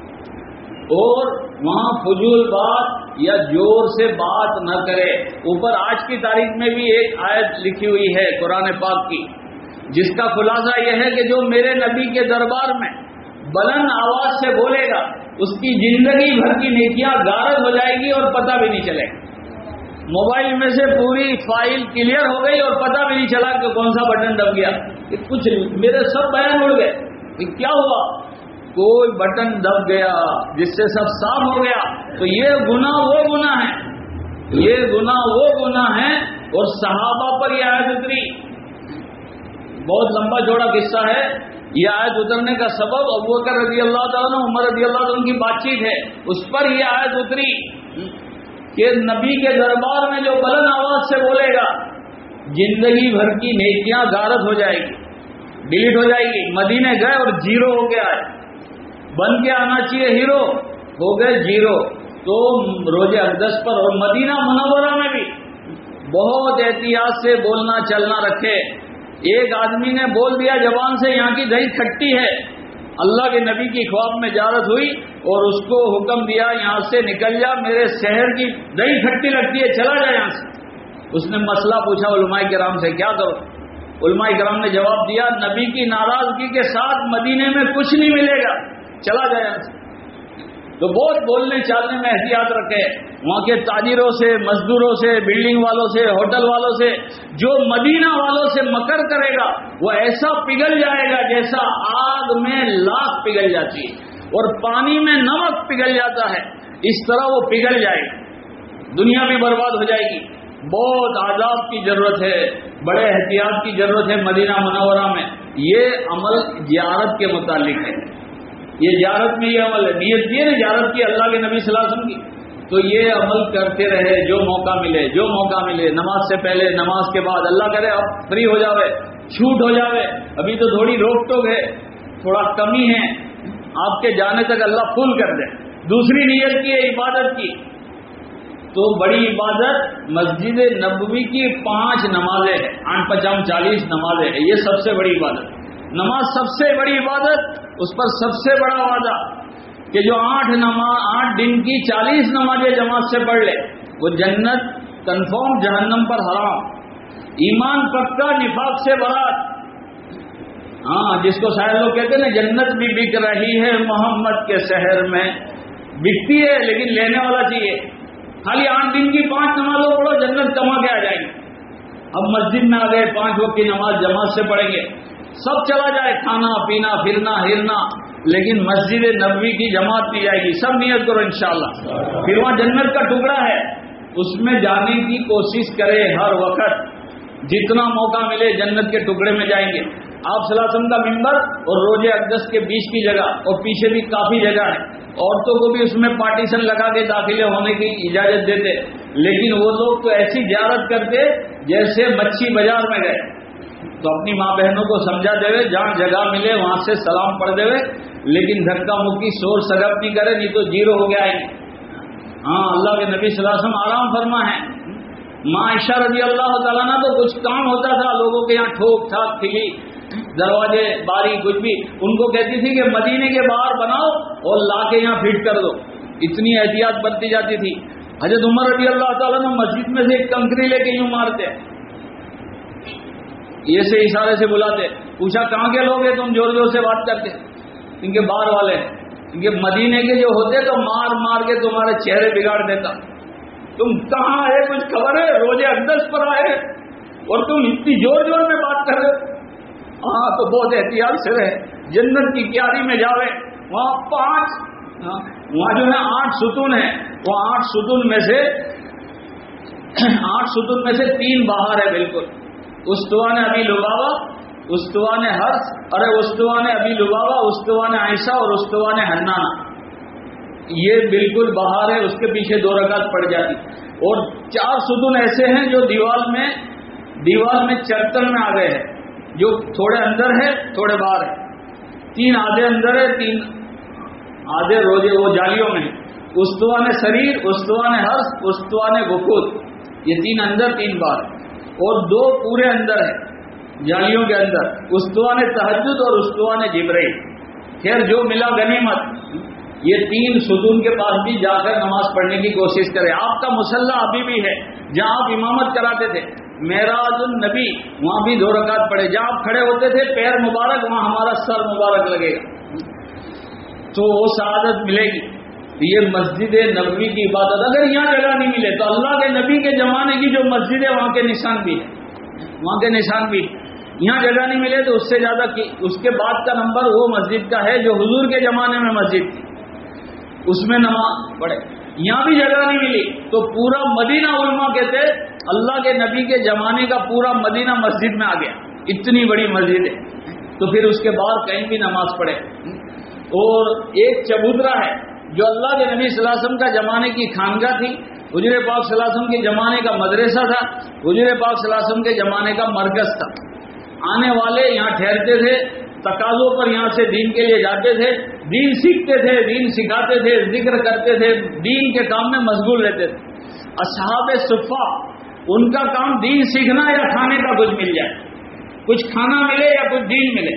اور وہاں فضول بات یا زور سے بات نہ کرے۔ اوپر آج کی تاریخ میں بھی ایک آیت لکھی ہوئی ہے قرآن پاک کی، جس کا خلاصہ یہ ہے کہ جو میرے نبی کے دربار میں بلند آواز سے بولے گا اس کی زندگی بھر کی نیکیاں غارت ہو جائے گی اور پتہ بھی نہیں چلے گا۔ موبائل میں سے پوری فائل کلیئر ہو گئی اور پتہ بھی نہیں چلا کہ کون سا بٹن دب گیا، کچھ میرے سب بیان اڑ گئے، کیا ہوا؟ کوئی بٹن دب گیا جس سے سب صاف ہو گیا۔ تو یہ گناہ وہ گناہ ہے، یہ گناہ وہ گناہ ہے۔ اور صحابہ پر یہ آیت اتری، بہت لمبا چوڑا قصہ ہے۔ یہ آیت اترنے کا سبب ابوبکر رضی اللہ تعالیٰ عنہ، عمر رضی اللہ عنہ کی بات چیت ہے، اس پر یہ آیت اتری کہ نبی کے دربار میں جو بلند آواز سے بولے گا زندگی بھر کی نیکیاں غارت ہو جائے گی، ڈیلیٹ ہو جائے گی۔ مدینے گئے اور زیرو ہو کے آئے، بن کے آنا چاہیے ہیرو، ہو گئے زیرو۔ تو روز اقدس پر اور مدینہ منورہ میں بھی بہت احتیاط سے بولنا چلنا رکھے۔ ایک آدمی نے بول دیا زبان سے یہاں کی دہی کھٹی ہے، اللہ کے نبی کی خواب میں زیارت ہوئی اور اس کو حکم دیا یہاں سے نکل جا، میرے شہر کی دہی کھٹی لگتی ہے، چلا جا یہاں سے۔ اس نے مسئلہ پوچھا علماء کرام سے، کیا کرو؟ علماء کرام نے جواب دیا نبی کی ناراضگی کے ساتھ مدینے میں کچھ نہیں ملے گا، چلا جا یہاں سے۔ تو بہت بولنے چالنے میں احتیاط رکھے، وہاں کے تاجروں سے، مزدوروں سے، بلڈنگ والوں سے، ہوٹل والوں سے۔ جو مدینہ والوں سے مکر کرے گا وہ ایسا پگھل جائے گا جیسا آگ میں لاکھ پگھل جاتی ہے اور پانی میں نمک پگھل جاتا ہے، اس طرح وہ پگھل جائے گا، دنیا بھی برباد ہو جائے گی۔ بہت آداب کی ضرورت ہے، بڑے احتیاط کی ضرورت ہے مدینہ منورہ میں۔ یہ عمل زیارت کے متعلق ہے، یہ زیارت میں یہ عمل ہے، نیت کی ہے نا زیارت کی اللہ کے نبی صلی اللہ علیہ وسلم کی۔ تو یہ عمل کرتے رہے، جو موقع ملے، جو موقع ملے، نماز سے پہلے، نماز کے بعد، اللہ کرے اب فری ہو جاوے، چھوٹ ہو جاوے، ابھی تو تھوڑی روک ٹوک ہے، تھوڑا کمی ہے، آپ کے جانے تک اللہ فل کر دے۔ دوسری نیت کی ہے عبادت کی، تو بڑی عبادت مسجد نبوی کی 5 نمازیں ہیں، 8 5 40 نمازیں ہیں، یہ سب سے بڑی عبادت۔ نماز سب سے بڑی عبادت، اس پر سب سے بڑا وعدہ کہ جو 8 دن کی 40 نمازیں جماعت سے پڑھ لے وہ جنت کنفرم، جہنم پر حرام، ایمان پکا، نفاق سے برات۔ ہاں، جس کو شاید لوگ کہتے ہیں نا جنت بھی بک رہی ہے محمد کے شہر میں، بکتی ہے لیکن لینے والا چاہیے۔ خالی 8 دن کی 5 نمازوں پڑھو، جنت کما کے آ جائے گی۔ اب مسجد میں آ گئے، 5 وقت کی نماز جماعت سے پڑھیں گے، سب چلا جائے، کھانا پینا پھرنا ہرنا، لیکن مسجد نبوی کی جماعت کی جائے گی۔ سب نیت کرو انشاءاللہ، پھر وہاں جنت کا ٹکڑا ہے، اس میں جانے کی کوشش کرے ہر وقت، جتنا موقع ملے جنت کے ٹکڑے میں جائیں گے۔ آپ صلی اللہ علیہ وسلم کا ممبر اور روضہ اقدس کے بیچ کی جگہ اور پیچھے بھی کافی جگہ ہے، عورتوں کو بھی اس میں پارٹیشن لگا کے داخلے ہونے کی اجازت دیتے، لیکن وہ لوگ تو ایسی زیارت کرتے جیسے مچھی بازار میں گئے۔ تو اپنی ماں بہنوں کو سمجھا دے، جہاں جگہ ملے وہاں سے سلام پڑھ دے، لیکن دھکا مکی شور سگپ نہیں کرے، نہیں تو زیرو ہو گیا ہے۔ ہاں اللہ کے نبی صلی اللہ علیہ وسلم آرام فرما ہے۔ ماں عائشہ رضی اللہ تعالیٰ عنہ تو کچھ کام ہوتا تھا لوگوں کے یہاں ٹھوک ٹھاک کھلی دروازے باری کچھ بھی، ان کو کہتی تھی کہ مدینے کے باہر بناؤ اور لا کے یہاں فٹ کر دو، اتنی احتیاط برتی جاتی تھی۔ حضرت عمر رضی اللہ تعالیٰ عنہ مسجد میں سے ایک کنکری لے کے یوں مارتے، یہ سے اشارے سے بلاتے، پوچھا کہاں کے لوگ ہیں تم، زور زور سے بات کرتے، ان کے باہر والے ہیں، ان کے مدینے کے جو ہوتے تو مار مار کے تمہارے چہرے بگاڑ دیتا، تم کہاں آئے کچھ خبر ہے، روزے اقدس پر آئے اور تم اتنی زور زور میں بات کر رہے۔ ہاں تو بہت احتیاط سے رہے، جنت کی کیاری میں جاوے، وہاں جو ہے 8 ستون ہیں، وہ 8 ستون میں سے 3 باہر ہے بالکل، استوان ابی لبابہ، استوان حرس، ارے استوان ابی لبابہ، استوان عائشہ اور استوان حنانہ، یہ بالکل باہر ہے، اس کے پیچھے 2 رکعت پڑ جاتی۔ اور 4 ستون ایسے ہیں جو دیوار میں چرتن میں آ گئے ہیں، جو تھوڑے اندر ہے تھوڑے باہر ہے، 3 آدھے اندر ہے، 3 آدھے روزے وہ جالیوں میں ہے، استوان سریر، استوان حرس، استوان وقود، یہ 3 اندر 3 باہر، اور 2 پورے اندر ہے جالیوں کے اندر، استوان تہجد اور استوان جبرائیل۔ خیر جو ملا غنیمت، یہ 3 ستون کے پاس بھی جا کر نماز پڑھنے کی کوشش کرے۔ آپ کا مصلی ابھی بھی ہے جہاں آپ امامت کراتے تھے، معراج النبی، وہاں بھی 2 رکعت پڑھے، جہاں آپ کھڑے ہوتے تھے پیر مبارک وہاں ہمارا سر مبارک لگے گا، تو وہ سعادت ملے گی۔ یہ مسجد نبوی کی عبادت، اگر یہاں جگہ نہیں ملے تو اللہ کے نبی کے زمانے کی جو مسجد ہے وہاں کے نشان بھی ہے، وہاں کے نشان بھی، یہاں جگہ نہیں ملے تو اس سے زیادہ کی اس کے بعد کا نمبر وہ مسجد کا ہے جو حضور کے زمانے میں مسجد تھی، اس میں نماز پڑھے۔ یہاں بھی جگہ نہیں ملی تو پورا مدینہ، علماء کہتے اللہ کے نبی کے زمانے کا پورا مدینہ مسجد میں آ گیا، اتنی بڑی مسجد ہے، تو پھر اس کے بعد کہیں بھی نماز پڑھے۔ اور ایک چبوترا ہے جو اللہ کے نبی صلی اللہ علیہ وسلم کا زمانے کی خانگاہ تھی، حضور پاک صلی اللہ علیہ وسلم کے زمانے کا مدرسہ تھا، حضور پاک صلی اللہ علیہ وسلم کے زمانے کا مرکز تھا، آنے والے یہاں ٹھہرتے تھے، تقاضوں پر یہاں سے دین کے لیے جاتے تھے، دین سیکھتے تھے، دین سکھاتے تھے، ذکر کرتے تھے، دین کے کام میں مشغول رہتے تھے۔ اصحاب صفہ، ان کا کام دین سیکھنا یا کھانے کا کچھ مل جائے، کچھ کھانا ملے یا کچھ دین ملے۔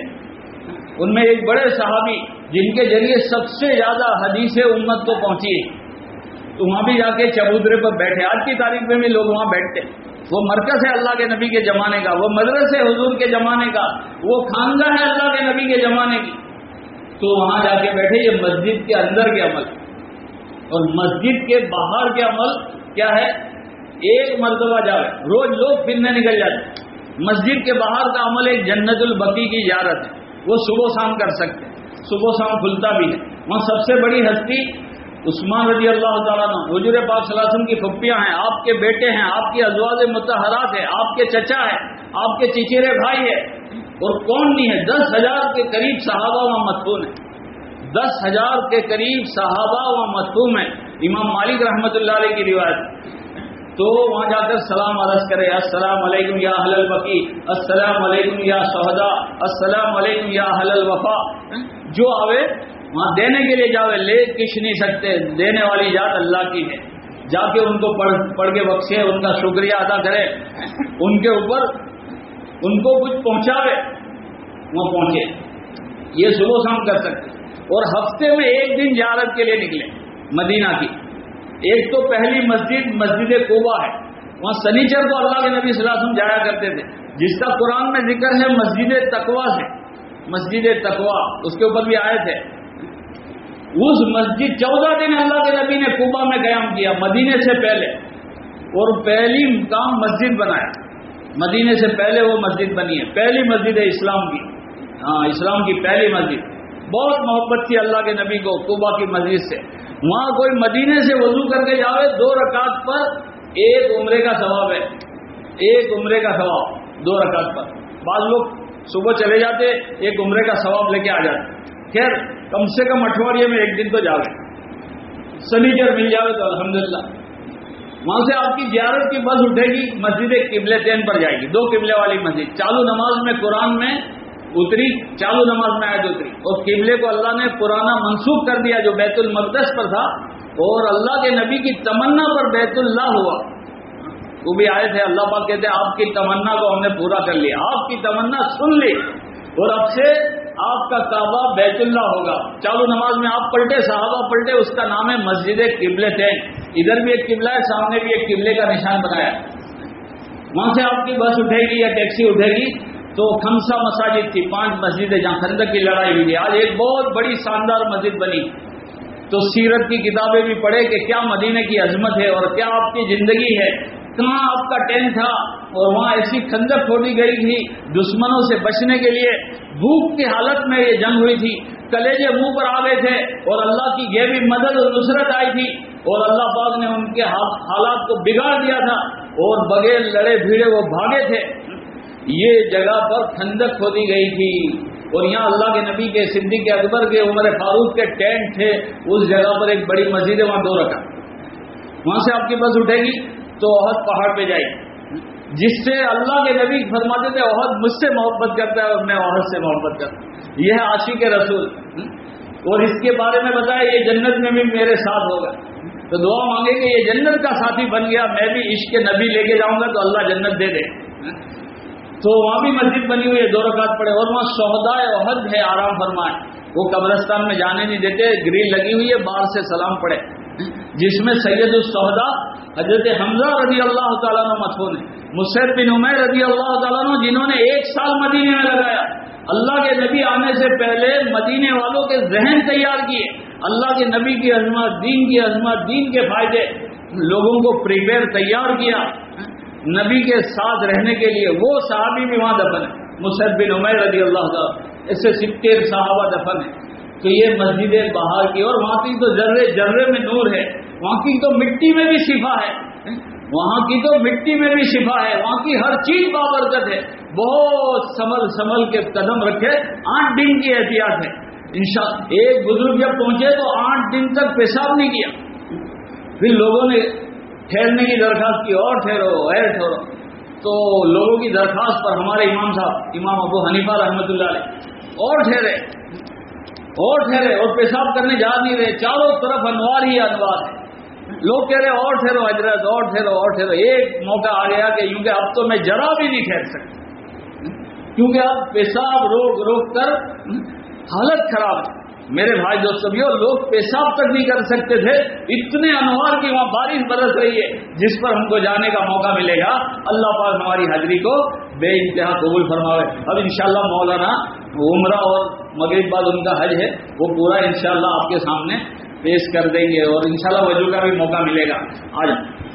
ان میں ایک بڑے صحابی جن کے ذریعے سب سے زیادہ حدیث امت کو پہنچی ہے، تو وہاں بھی جا کے چبوترے پر بیٹھے، آج کی تاریخ میں بھی لوگ وہاں بیٹھتے، وہ مرکز ہے اللہ کے نبی کے زمانے کا، وہ مدرسے حضور کے زمانے کا، وہ خانگاہ ہے اللہ کے نبی کے زمانے کی، تو وہاں جا کے بیٹھے۔ یہ مسجد کے اندر کے عمل، اور مسجد کے باہر کے عمل کیا ہے؟ ایک مرتبہ جاوے، روز لوگ پھرنے نکل جاتے۔ مسجد کے باہر کا عمل ایک جنت البقیع کی زیارت ہے، وہ صبح شام کر سکتے، صبح شام کھلتا بھی ہے۔ وہاں سب سے بڑی ہستی عثمان رضی اللہ تعالیٰ عنہ، حضور پاک صلی اللہ علیہ وسلم کی پھپھیاں ہیں، آپ کے بیٹے ہیں، آپ کی ازواج مطہرات ہیں، آپ کے چچا ہیں، آپ کے چچیرے بھائی ہیں، اور کون نہیں ہے؟ 10,000 کے قریب صحابہ وہاں مدفون ہیں، 10,000 کے قریب صحابہ وہاں مدفون ہیں۔ امام مالک رحمۃ اللہ علیہ کی روایت، تو وہاں جا کر سلام عرض کرے، السلام علیکم یا اہل البقیع، السلام علیکم یا شہداء، السلام علیکم یا اہل الوفا۔ جو آوے وہاں دینے کے لیے جاوے، لے کچھ نہیں سکتے، دینے والی ذات اللہ کی ہے، جا کے ان کو پڑھ کے بخشے، ان کا شکریہ ادا کرے، ان کے اوپر ان کو کچھ پہنچاوے، وہاں پہنچے، یہ صبح شام کر سکتے۔ اور ہفتے میں ایک دن زیارت کے لیے نکلے مدینہ کی۔ ایک تو پہلی مسجد قباء ہے، وہاں سنیچر کو اللہ کے نبی صلی اللہ علیہ وسلم جایا کرتے تھے، جس کا قرآن میں ذکر ہے مسجد تقویٰ سے، مسجد تقویٰ، اس کے اوپر بھی آیت ہے۔ اس مسجد 14 دن اللہ کے نبی نے قباء میں قیام کیا مدینے سے پہلے، اور پہلی کام مسجد بنایا، مدینے سے پہلے وہ مسجد بنی ہے، پہلی مسجد ہے اسلام کی، ہاں اسلام کی پہلی مسجد۔ بہت محبت تھی اللہ کے نبی کو قباء کی مسجد سے۔ وہاں کوئی مدینے سے وضو کر کے جاوے، 2 رکعت پر ایک عمرے کا ثواب ہے، ایک عمرے کا ثواب 2 رکعت پر۔ بعض لوگ صبح چلے جاتے، ایک عمرے کا ثواب لے کے آ جاتے. خیر کم سے کم اٹھوڑیے میں ایک دن تو جاوے، سنیچر مل جاوے تو الحمدللہ. وہاں سے آپ کی زیارت کی بس اٹھے گی، مسجد قبلتین پر جائے گی، 2 قبلے والی مسجد. چالو نماز میں قرآن میں اتری، چالو نماز میں آیت اتری، اور قبلے کو اللہ نے پرانا منسوخ کر دیا جو بیت المقدس پر تھا، اور اللہ کے نبی کی تمنا پر بیت اللہ ہوا. وہ بھی آئے تھے، اللہ پاک کہتے ہیں آپ کی تمنا کو ہم نے پورا کر لیا، آپ کی تمنا سن لی، اور اب سے آپ کا کعبہ بیت اللہ ہوگا. چالو نماز میں آپ پلٹے، صحابہ پلٹے، اس کا نام ہے مسجد قبلتین. ادھر بھی ایک قبلہ ہے، سامنے بھی ایک قبلے کا نشان بنایا. وہاں سے آپ کی بس اٹھے گی یا ٹیکسی اٹھے گی تو 5 مساجد تھی، 5 مسجدیں جہاں خندق کی لڑائی ہوئی تھی. آج ایک بہت بڑی شاندار مسجد بنی. تو سیرت کی کتابیں بھی پڑھے کہ کیا مدینے کی عظمت ہے اور کیا آپ کی زندگی ہے، کہاں آپ کا ٹینٹ تھا، اور وہاں ایسی خندق کھودی گئی تھی دشمنوں سے بچنے کے لیے. بھوک کی حالت میں یہ جنگ ہوئی تھی، کلیجے منہ پر آ گئے تھے، اور اللہ کی غیبی مدد اور نصرت آئی تھی، اور اللہ پاک نے ان کے حالات کو بگاڑ دیا تھا، اور بغیر لڑے بھیڑے وہ بھاگے تھے. یہ جگہ پر خندق کھودی گئی تھی، اور یہاں اللہ کے نبی کے، صدیق اکبر کے، عمر فاروق کے ٹینٹ تھے. اس جگہ پر ایک بڑی مسجد ہے، وہاں 2 رکعت. وہاں سے آپ کی بس اٹھے گی تو احد پہاڑ پہ جائے گی، جس سے اللہ کے نبی فرماتے تھے احد مجھ سے محبت کرتا ہے اور میں احد سے محبت کرتا ہوں. یہ ہے عاشق رسول. اور اس کے بارے میں بتایا یہ جنت میں بھی میرے ساتھ ہوگا. تو دعا مانگے کہ یہ جنت کا ساتھی بن گیا، میں بھی عشق نبی لے کے جاؤں گا تو اللہ جنت دے دے. تو وہاں بھی مسجد بنی ہوئی ہے، 2 رکعت پڑھے. اور وہاں شہدائے احد ہے، آرام فرمائے. وہ قبرستان میں جانے نہیں دیتے، گریل لگی ہوئی ہے، باہر سے سلام پڑھے، جس میں سید الشہداء حضرت حمزہ رضی اللہ تعالیٰ عنہ مدفون ہے. مصعب بن عمیر رضی اللہ تعالیٰ عنہ جنہوں نے 1 سال مدینے میں لگایا، اللہ کے نبی آنے سے پہلے مدینے والوں کے ذہن تیار کیے، اللہ کے نبی کی عظمت، دین کی عظمت، دین کے فائدے، لوگوں کو پریپیئر تیار کیا نبی کے ساتھ رہنے کے لیے. وہ صحابی بھی وہاں دفن ہے، مصعب بن عمیر رضی اللہ تعالیٰ. اس سے 70 صحابہ دفن ہے. تو یہ مسجد باہر کی، اور وہاں کی تو ذرے ذرے میں نور ہے، وہاں کی تو مٹی میں بھی شفا ہے، وہاں کی تو مٹی میں بھی شفا ہے، وہاں کی ہر چیز بابرکت ہے. بہت سنبھل کے قدم رکھے، 8 دن کی احتیاط ہے. ایک بزرگ جب پہنچے تو 8 دن تک پیشاب نہیں کیا. پھر لوگوں نے ٹھہرنے کی درخواست کی، اور ٹھہرو. تو لوگوں کی درخواست پر ہمارے امام صاحب امام ابو حنیفہ رحمۃ اللہ علیہ اور ٹھہرے اور پیشاب کرنے جا نہیں رہے. چاروں طرف انوار ہی انوار ہے. لوگ کہہ رہے اور ٹھہرو حضرت، اور ٹھہرو. ایک موقع آ گیا کہ یوں کہ اب تو میں ذرا بھی نہیں ٹھہر سکتا، کیونکہ اب پیشاب روک کر حالت خراب ہے. میرے بھائی دوستو، لوگ پیشاب تک نہیں کر سکتے تھے، اتنے انوار کی وہاں بارش برس رہی ہے جس پر ہم کو جانے کا موقع ملے گا. اللہ پاک ہماری حاضری کو بے انتہا قبول فرماوے. اب انشاءاللہ مولانا عمرہ اور مغرب بعد ان کا حج ہے، وہ پورا انشاءاللہ آپ کے سامنے پیش کر دیں گے، اور انشاءاللہ وضو کا بھی موقع ملے گا. آج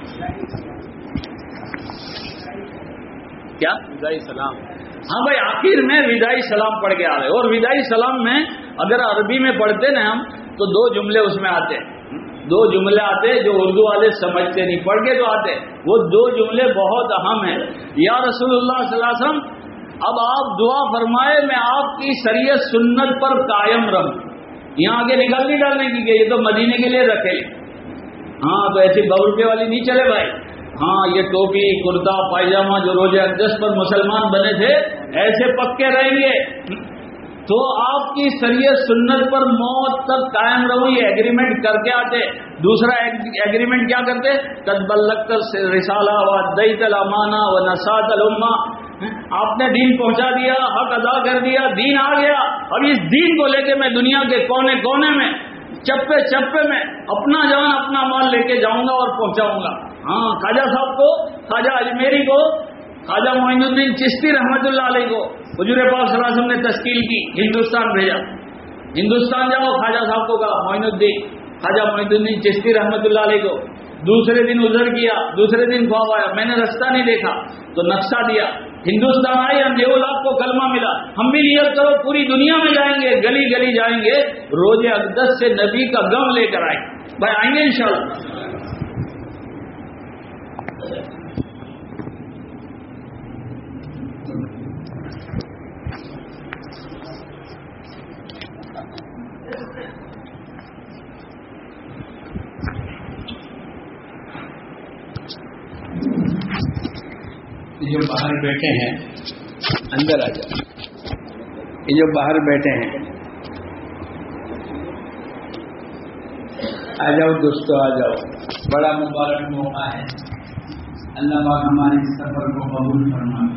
کیا وداعی سلام، ہاں بھائی آخر میں وداعی سلام پڑھ کے آ رہے. اور وداعی سلام میں اگر عربی میں پڑھتے نا ہم تو 2 جملے اس میں آتے، 2 جملے آتے جو اردو والے سمجھتے نہیں، پڑھ کے تو آتے. وہ 2 جملے بہت اہم ہیں. یا رسول اللہ صلی اللہ علیہ وسلم اب آپ دعا فرمائے میں آپ کی شریعت سنت پر قائم رہوں. یہاں آگے نکال نہیں ڈالنے کی کہ یہ تو مدینے کے لیے رکھے. ہاں تو ایسی 2 روپے والی نہیں چلے بھائی. ہاں یہ ٹوپی کرتا پائجامہ جو روزے اقدس پر مسلمان بنے تھے ایسے پکے رہیں گے. تو آپ کی شریعت سنت پر موت تک قائم رہو، یہ ایگریمنٹ کر کے آتے. دوسرا ایگریمنٹ کیا کرتے؟ قد بلغت الرسالہ وادیت الامانہ ونصحت الامہ. آپ نے دین پہنچا دیا، حق ادا کر دیا، دین آ گیا. اب اس دین کو لے کے میں دنیا کے کونے کونے میں، چپے چپے میں اپنا جان اپنا مال لے کے جاؤں گا اور پہنچاؤں گا. ہاں خواجہ صاحب کو، خواجہ اجمیری کو، خواجہ معین الدین چشتی رحمۃ اللہ علیہ کو حضور پاک صلی اللہ علیہ وسلم نے تشکیل کی، ہندوستان بھیجا. ہندوستان جاؤ، خواجہ صاحب کو کہا معین الدین، خواجہ معین الدین چشتی رحمۃ اللہ علیہ کو. دوسرے دن عذر کیا، دوسرے دن خواب آیا میں نے رستہ نہیں دیکھا تو نقشہ دیا. ہندوستان آئے، ہم دیول آپ کو کلمہ ملا، ہم بھی نیت کرو پوری دنیا میں جائیں گے، گلی گلی جائیں گے، روزے اقدس سے نبی کا غم لے کر آئیں گے. بھائی آئیں گے انشاءاللہ. یہ جو باہر بیٹھے ہیں اندر آ جاؤ. یہ جو باہر بیٹھے ہیں آ جاؤ دوستو، آ جاؤ. بڑا مبارک موقع ہے. اللہ پاک ہمارے اس سفر کو قبول فرمائے.